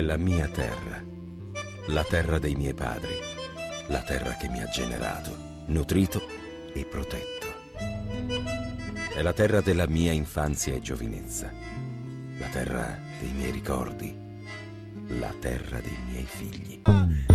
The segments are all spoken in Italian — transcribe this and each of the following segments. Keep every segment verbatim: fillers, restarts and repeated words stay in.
La mia terra, la terra dei miei padri, la terra che mi ha generato, nutrito e protetto. È la terra della mia infanzia e giovinezza, la terra dei miei ricordi, la terra dei miei figli.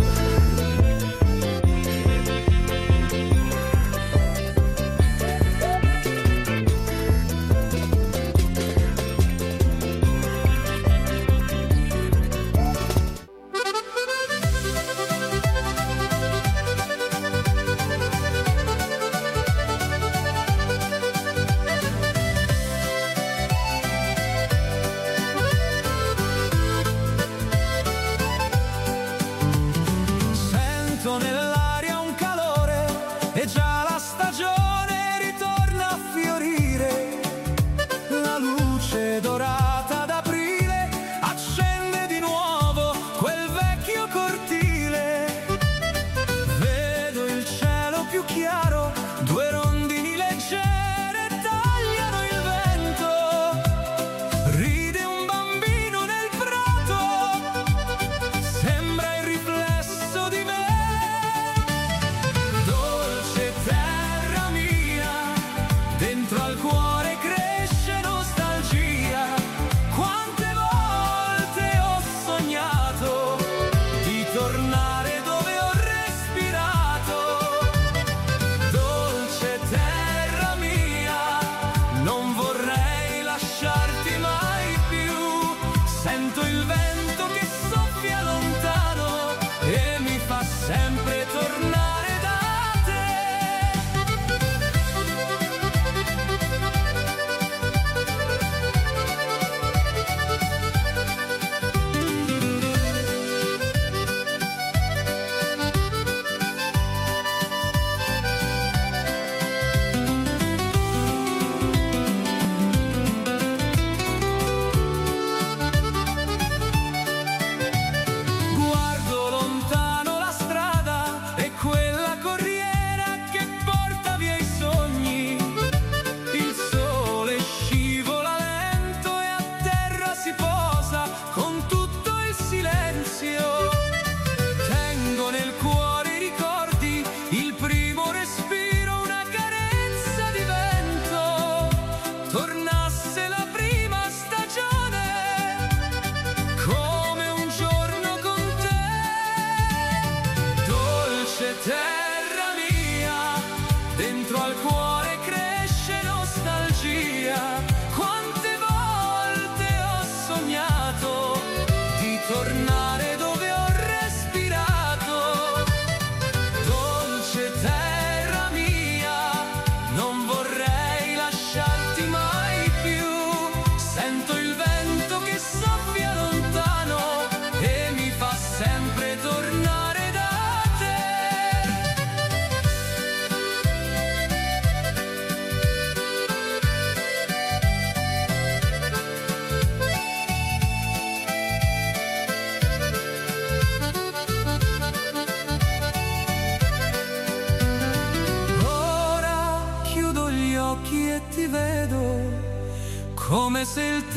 Come se il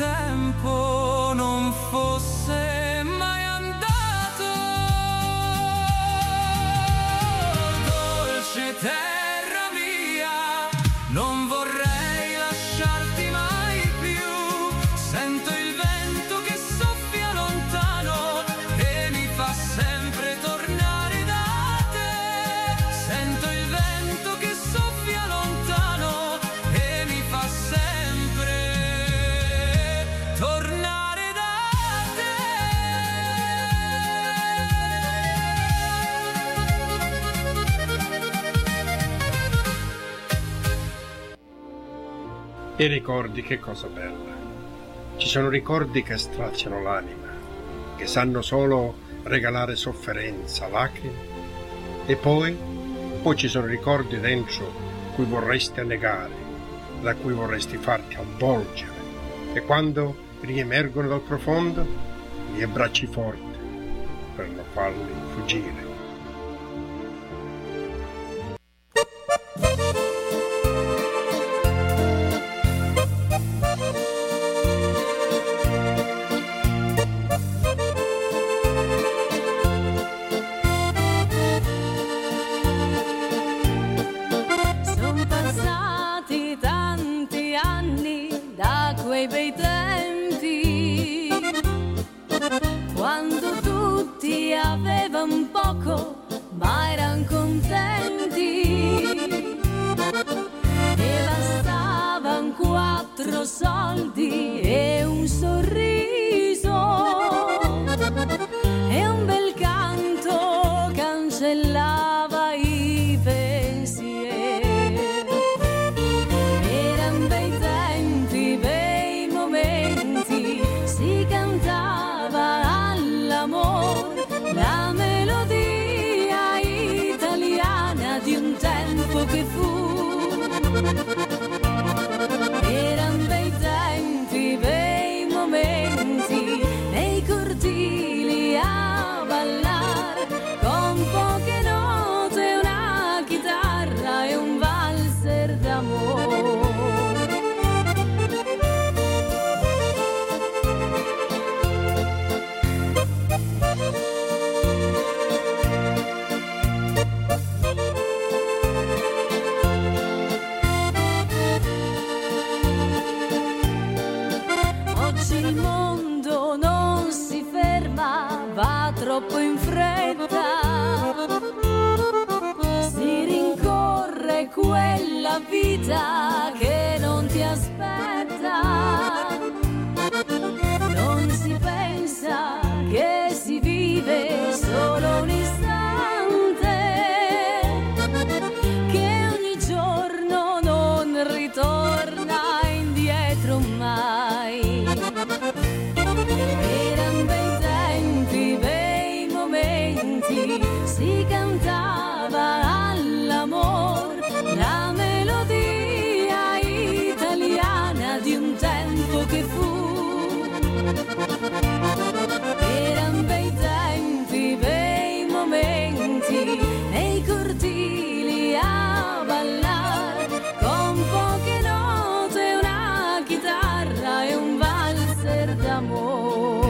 tempo non fosse mai andato. Dolce terra mia, non vorrei lasciarti mai più. Sento il vento che soffia lontano e mi fa sempre tornare da te. Sento il vento che soffia lontano e mi fa sempre tornare da te. I ricordi, che cosa bella. Ci sono ricordi che straziano l'anima, che sanno solo regalare sofferenza, lacrime. E poi, poi ci sono ricordi dentro cui vorresti annegare, da cui vorresti farti avvolgere. E quando riemergono dal profondo, li abbracci forte per non farli fuggire. solo soldi e un sorriso e un bel canto cancellava i pensieri. Eran bei tempi, bei momenti, si cantava all'amor la melodia italiana di un tempo che fu. Eran bei tempi, bei momenti, nei cortili a ballar, con poche note, una chitarra e un valzer d'amore. Il mondo non si ferma, va troppo in fretta, si rincorre quella vita che non ti aspetta, non si pensa che si vive solo un istante, che ogni giorno non ritorna indietro mai. Eran bei tempi, bei momenti, si cantava all'amor la melodia italiana di un tempo che fu. Eran bei tempi, bei momenti, nei cortili a ballar, con poche note, una chitarra e un valzer d'amore.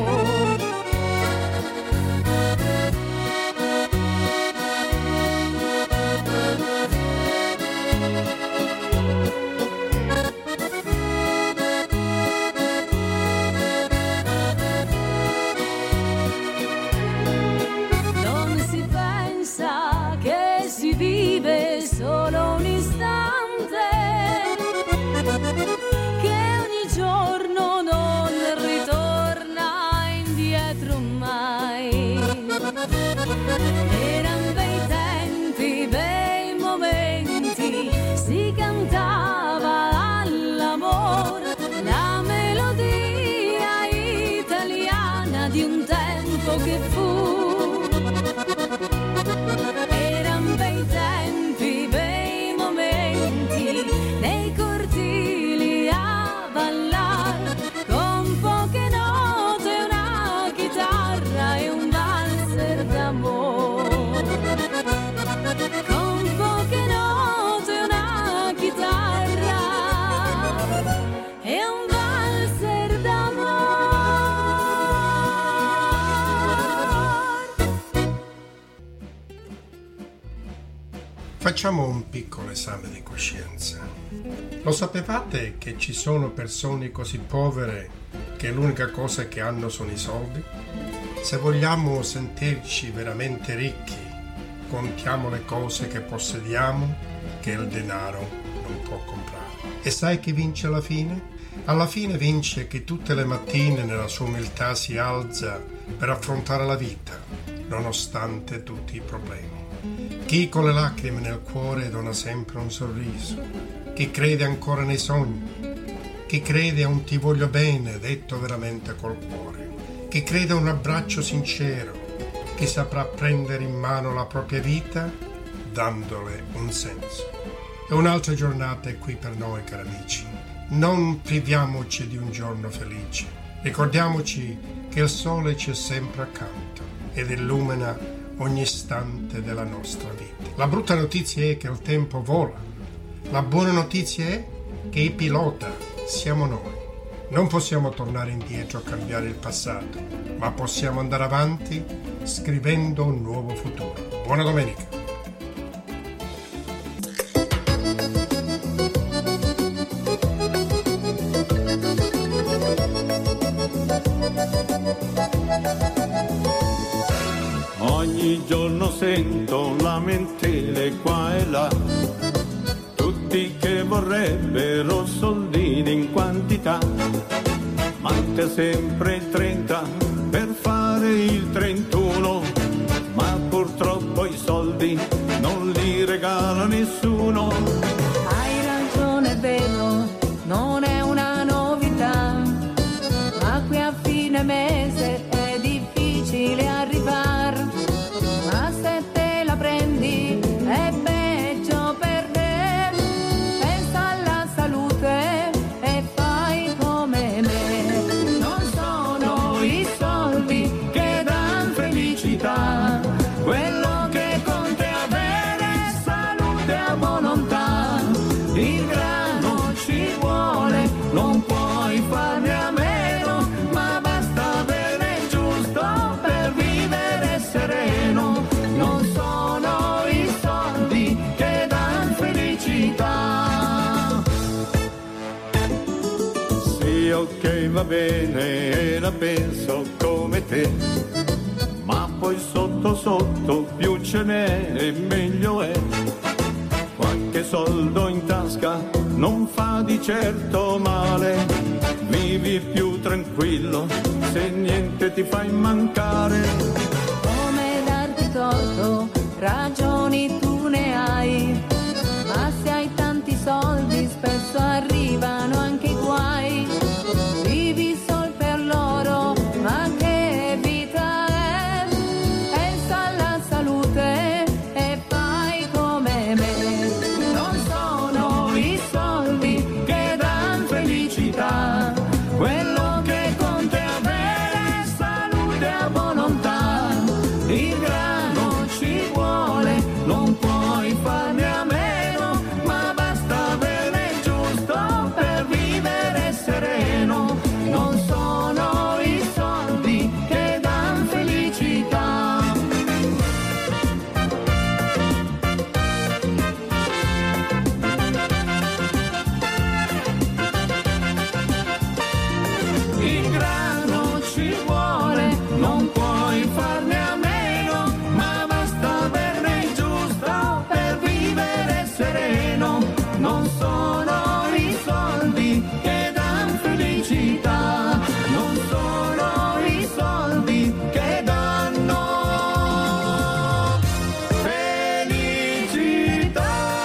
Non si pensa che si vive solo un istante, che ogni giorno non ritorna indietro mai. Eran bei tempi, bei momenti, si cantava all'amor la melodia italiana di un tempo che fu. Eran bei tempi, bei momenti, nei cortili a ballar, con poche note, una chitarra e un valzer d'amor. Con poche note, una chitarra e un valzer d'amor. Facciamo un piccolo esame di coscienza. Lo sapevate che ci sono persone così povere che l'unica cosa che hanno sono i soldi? Se vogliamo sentirci veramente ricchi, contiamo le cose che possediamo che il denaro non può comprare. E sai chi vince alla fine? Alla fine vince chi tutte le mattine nella sua umiltà si alza per affrontare la vita, nonostante tutti i problemi. Chi con le lacrime nel cuore dona sempre un sorriso, chi crede ancora nei sogni, chi crede a un ti voglio bene detto veramente col cuore, chi crede a un abbraccio sincero, chi saprà prendere in mano la propria vita dandole un senso. E un'altra giornata è qui per noi, cari amici. Non priviamoci di un giorno felice. Ricordiamoci che il sole ci è sempre accanto ed illumina ogni istante della nostra vita. La brutta notizia è che il tempo vola. La buona notizia è che il pilota siamo noi. Non possiamo tornare indietro a cambiare il passato, ma possiamo andare avanti scrivendo un nuovo futuro. Buona domenica! Ogni giorno sento lamentele qua e là, tutti tutti che vorrebbero soldini in quantità, ma te sempre il trenta per fare il trentuno, ma purtroppo i soldi non li regala nessuno. Hai ragione, è vero, non è una novità, ma qui a fine mese è difficile arrivare, ma se te la prendi è peggio per te. Pensa alla salute e fai come me. Non sono i soldi che dan felicità, quello che conta è avere salute e volontà. Il grano ci vuole, non puoi farne a meno, ma basta avere il giusto per vivere sereno. Non sono i soldi che dan felicità. Sì, ok, va bene, la penso come te, ma poi sotto sotto più ce n'è e meglio è. Qualche soldo in tasca non fa di certo male, vivi più tranquillo se niente ti fa mancare. Come darti torto, ragioni tu ne hai, ma se hai tanti soldi spesso arrivano anche i guai. Vivi sol per loro, ma che vita è? Pensa alla salute e fai come me. Non sono i soldi che dan felicità, quello che conta è avere salute e volontà. Il grano ci vuole, non puoi farne a meno, ma basta avere il giusto per vivere sereno. Non sono i soldi che dan felicità. Il grano ci vuole, non puoi farne a meno, ma basta averne il giusto per vivere sereno. Non sono i soldi che dan felicità, non sono i soldi che danno felicità.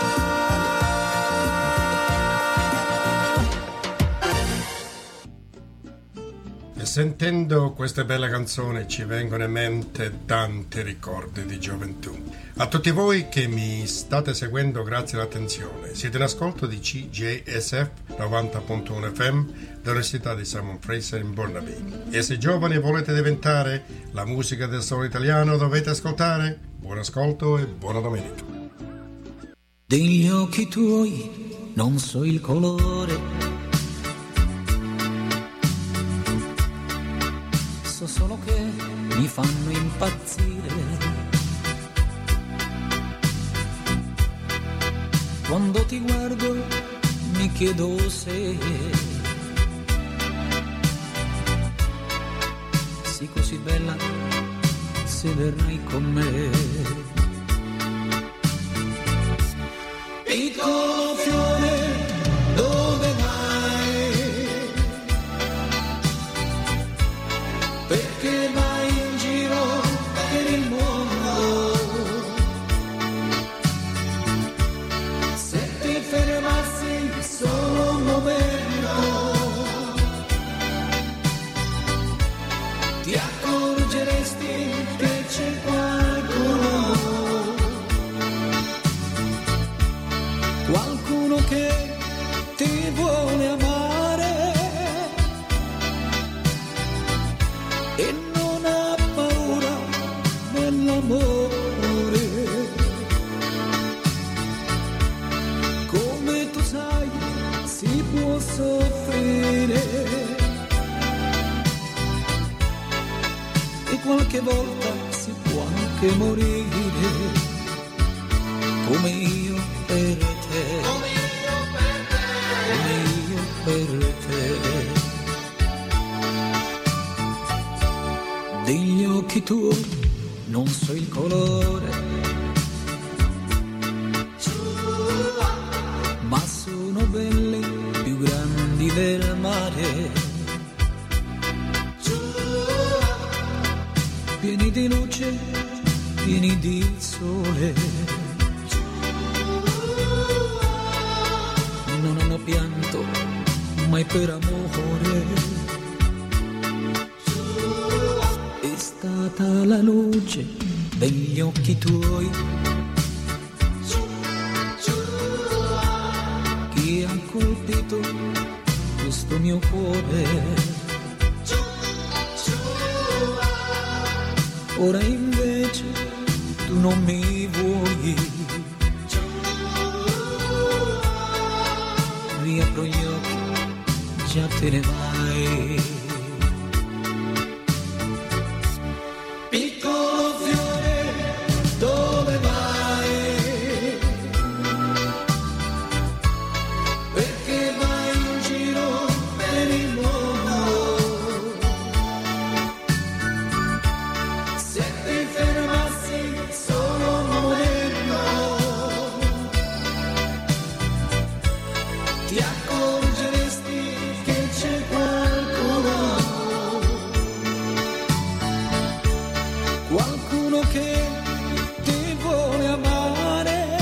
E sentendo queste belle canzoni ci vengono in mente tanti ricordi di gioventù. A tutti voi che mi state seguendo, grazie all'attenzione. Siete in ascolto di C J S F novanta punto uno F M dell'Università di Simon Fraser in Burnaby. E se giovani volete diventare la musica del solo italiano, dovete ascoltare. Buon ascolto e buona domenica. Degli occhi tuoi non so il colore, so solo che mi fanno impazzire. Quando ti guardo mi chiedo se sei così bella, se verrai con me. Piccolo fiore, dove vai? Perché vai in giro per il mondo? Se ti fermassi solo un momento, ti accorgeresti che c'è qualcuno, qualcuno che ti vuole amare e non ha paura dell'amore. Come tu sai, si può soffrire e qualche volta si può anche morire, come io per te, come io per te, come io per te. Degli occhi tuoi non so il colore, ma del mare, pieni di luce, pieni di sole, non hanno pianto mai per amore, è stata la luce degli occhi tuoi che ha colpito questo mio cuore. Ora invece tu non mi vuoi, riapro gli occhi, già te ne vai. Piccolo fiore, dove vai? Perché vai in giro per il mondo? Se ti fermassi solo un momento, ti accorgeresti che c'è qualcuno, qualcuno che ti vuole amare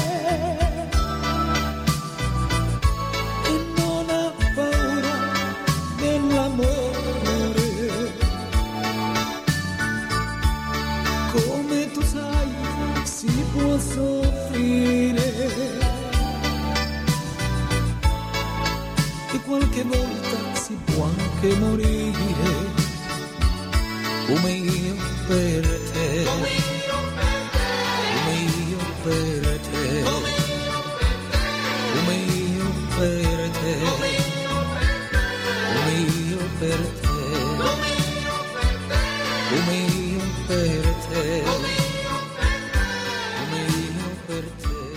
e non ha paura dell'amore. Come tu sai, si può soffrire e qualche volta si può anche morire, come io per te, come io per te, come io per te, come io per te, come io per te, come io per te.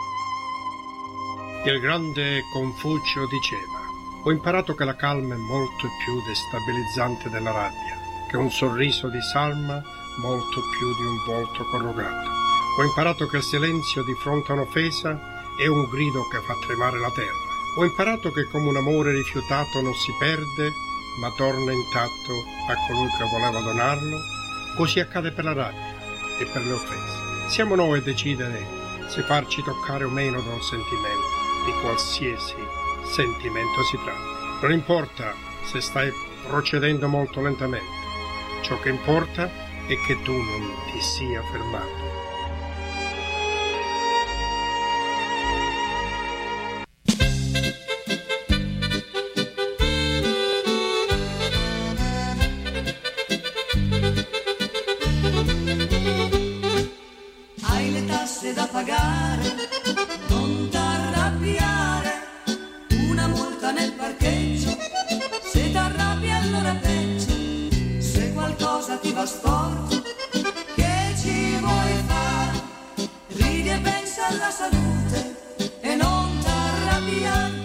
Il grande Confucio diceva: ho imparato che la calma è molto più destabilizzante della rabbia, che un sorriso di salma molto più di un volto corrugato. Ho imparato che il silenzio di fronte a un'offesa è un grido che fa tremare la terra. Ho imparato che come un amore rifiutato non si perde, ma torna intatto a colui che voleva donarlo, così accade per la rabbia e per le offese. Siamo noi a decidere se farci toccare o meno da un sentimento, di qualsiasi sentimento si tratti. Non importa se stai procedendo molto lentamente, ciò che importa è che tu non ti sia fermato. Hai le tasse da pagare, non t'arrabbiare, una multa nel parcheggio, se t'arrabbi allora peggio, se qualcosa ti va storto, che ci vuoi fare? Ridi e pensa alla salute e non t'arrabbiare.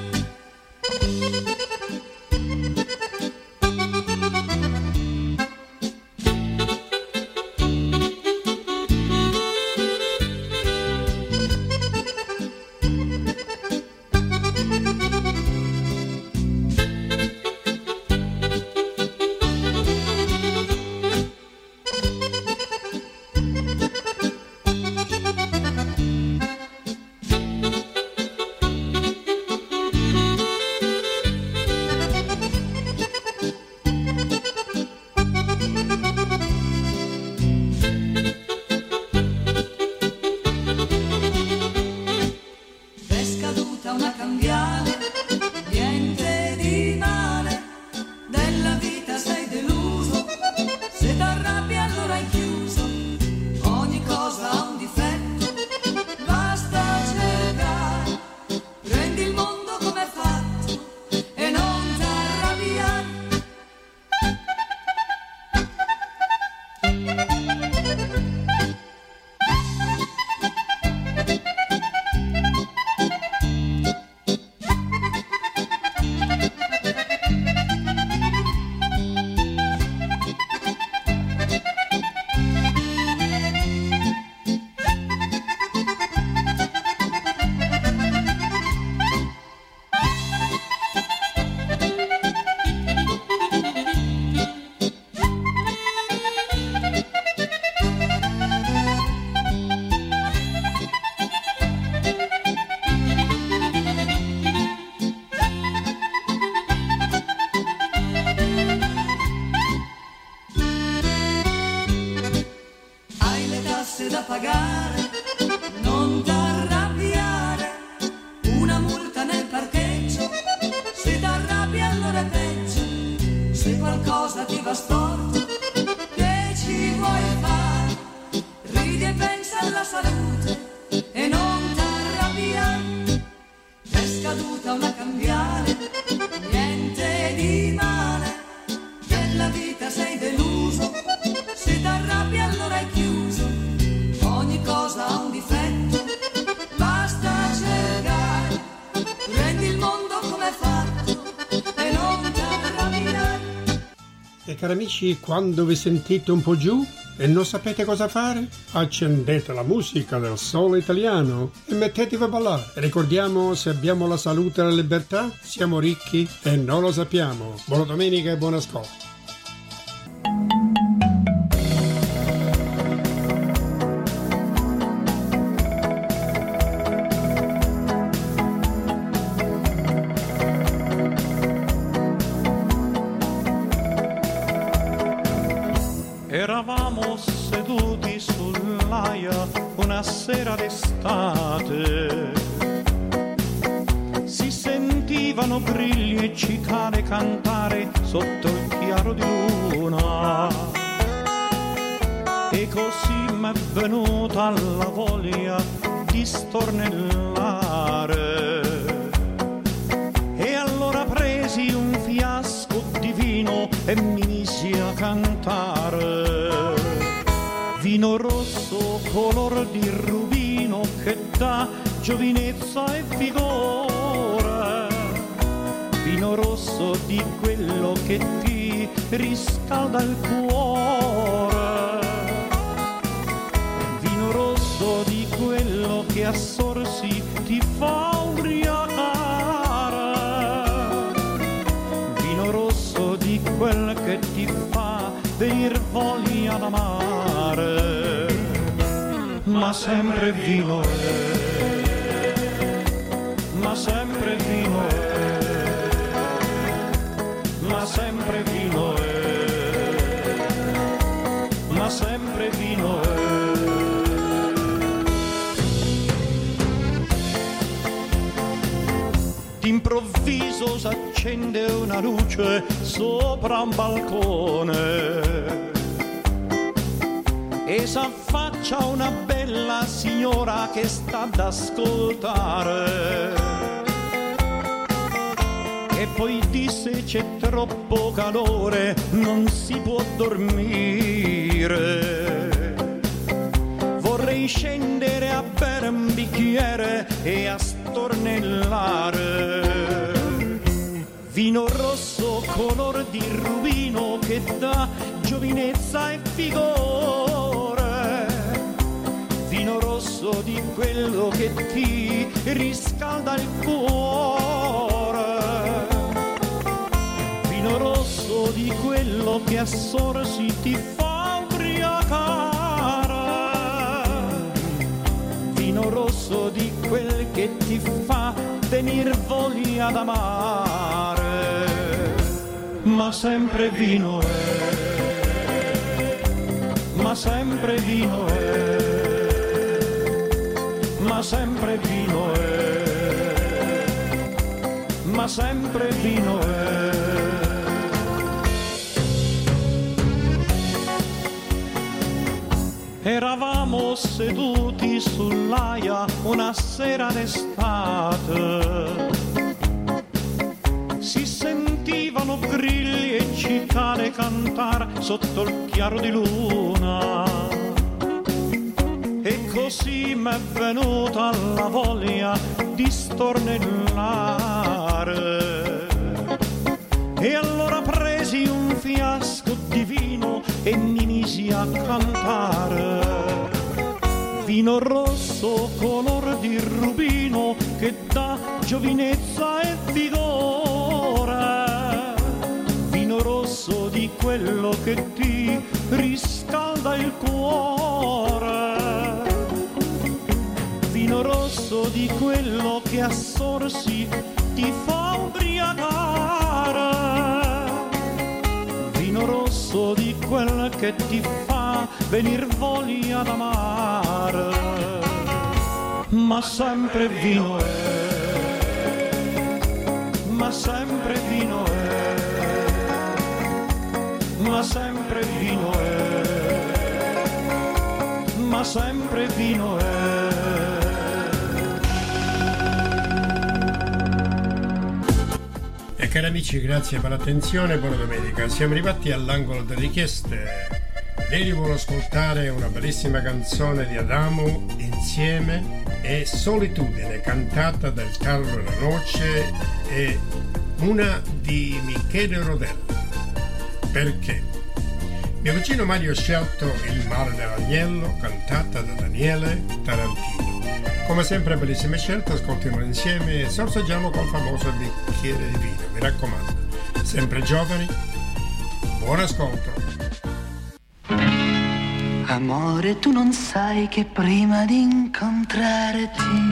tasse da pagare, non t'arrabbiare, una multa nel parcheggio, se t'arrabbi allora è peggio, se qualcosa ti va storto, che ci vuoi fare? Ridi e pensa alla salute e non t'arrabbiare, è scaduta una cambiale, niente di male, della vita sei deluso, se t'arrabbi allora è chiuso, ogni cosa ha un difetto, basta cercare, prendi il mondo come è fatto e non t'arrabbiare. E cari amici, quando vi sentite un po' giù e non sapete cosa fare, accendete la musica del solo italiano e mettetevi a ballare. Ricordiamo, se abbiamo la salute e la libertà, siamo ricchi e non lo sappiamo. Buona domenica e buon ascolto. Eravamo seduti sull'aia una sera d'estate, si sentivano grilli e cicale cantare sotto il chiaro di luna, e così m'è venuta la voglia di stornellare, e allora presi un fiasco di vino e mi misi a cantare. Vino rosso color di rubino che dà giovinezza e vigore, vino rosso di quello che ti riscalda il cuore, vino rosso di quello che a sorsi ti fa ubriacare, vino rosso di quel che ti fa venir voglia d'amare, ma sempre vino è, ma sempre vino è, ma sempre vino è, ma sempre vino è. D'improvviso s'accende una luce sopra un balcone e s'affaccia una bella signora che sta ad ascoltare, e poi disse: c'è troppo calore, non si può dormire, vorrei scendere a bere un bicchiere e a stornellare, vino rosso color di rubino che dà giovinezza e vigore, vino rosso di quello che ti riscalda il cuore, vino rosso di quello che a sorsi ti fa ubriacare, vino rosso di quel che ti fa venir voglia d'amare, ma sempre vino è, ma sempre vino è, ma sempre vino è, ma sempre vino è. Eravamo seduti sull'aia una sera d'estate, si sentivano grilli e cicale cantar sotto il chiaro di luna, e così m'è venuta la voglia di stornellare, e allora presi un fiasco di vino e mi misi a cantare, vino rosso color di rubino che dà giovinezza e vigore, vino rosso di quello che ti riscalda il cuore, vino rosso di quello che a sorsi ti fa ubriacare, vino rosso di quel che ti fa venir voglia d'amare, ma sempre vino è, ma sempre vino è, ma sempre vino è, ma sempre vino è. E cari amici, grazie per l'attenzione, buona domenica. Siamo arrivati all'angolo delle richieste. Ieri volevo ascoltare una bellissima canzone di Adamo, Insieme, e Solitudine, cantata dal Carlo La Noce, e una di Michele Rodella. Perché? Mio cugino Mario ha scelto Il mare dell'agnello, cantata da Daniele Tarantino. Come sempre bellissime scelte, ascoltiamole insieme e sorseggiamo col famoso bicchiere di vino. Mi raccomando, sempre giovani, buon ascolto. Amore, tu non sai che prima di incontrarti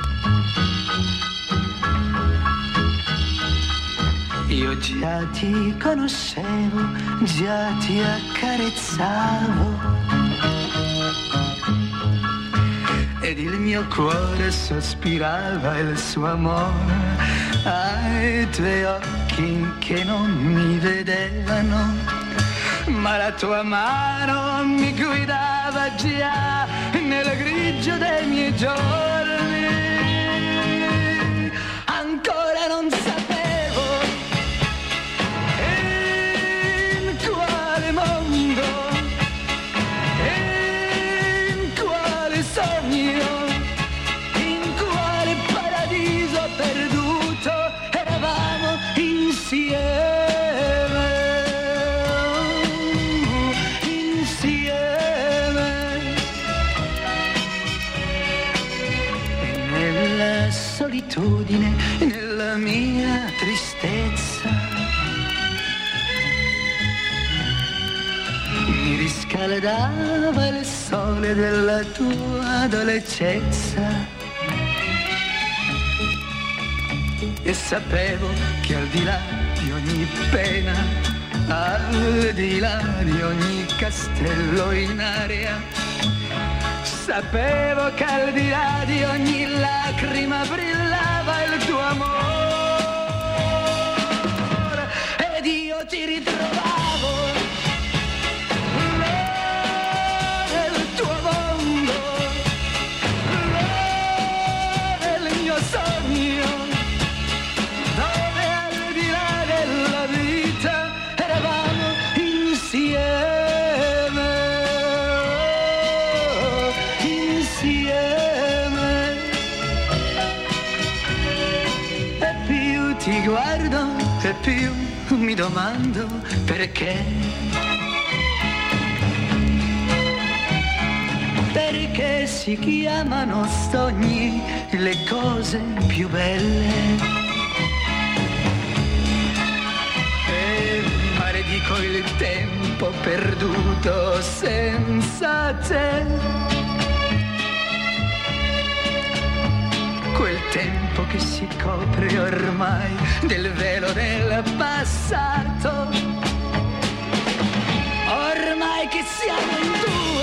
io già ti conoscevo, già ti accarezzavo ed il mio cuore sospirava il suo amore ai tuoi occhi che non mi vedevano. Ma la tua mano mi guidava già nel grigio dei miei giorni. Ancora non sapevo in quale mondo, in quale sogno, in quale paradiso perduto eravamo insieme. Solitudine, nella mia tristezza mi riscaldava il sole della tua adolescenza e sapevo che al di là di ogni pena, al di là di ogni castello in aria, sapevo che al di là di ogni lacrima brillava il tuo amore ed io ti ritrovavo nel tuo mondo, nel mio sogno, dove al di là della vita eravamo insieme. Ti guardo e più mi domando perché. Perché si chiamano sogni le cose più belle. E maledico il tempo perduto senza te. Quel tempo che si copre ormai del velo del passato, ormai che siamo in due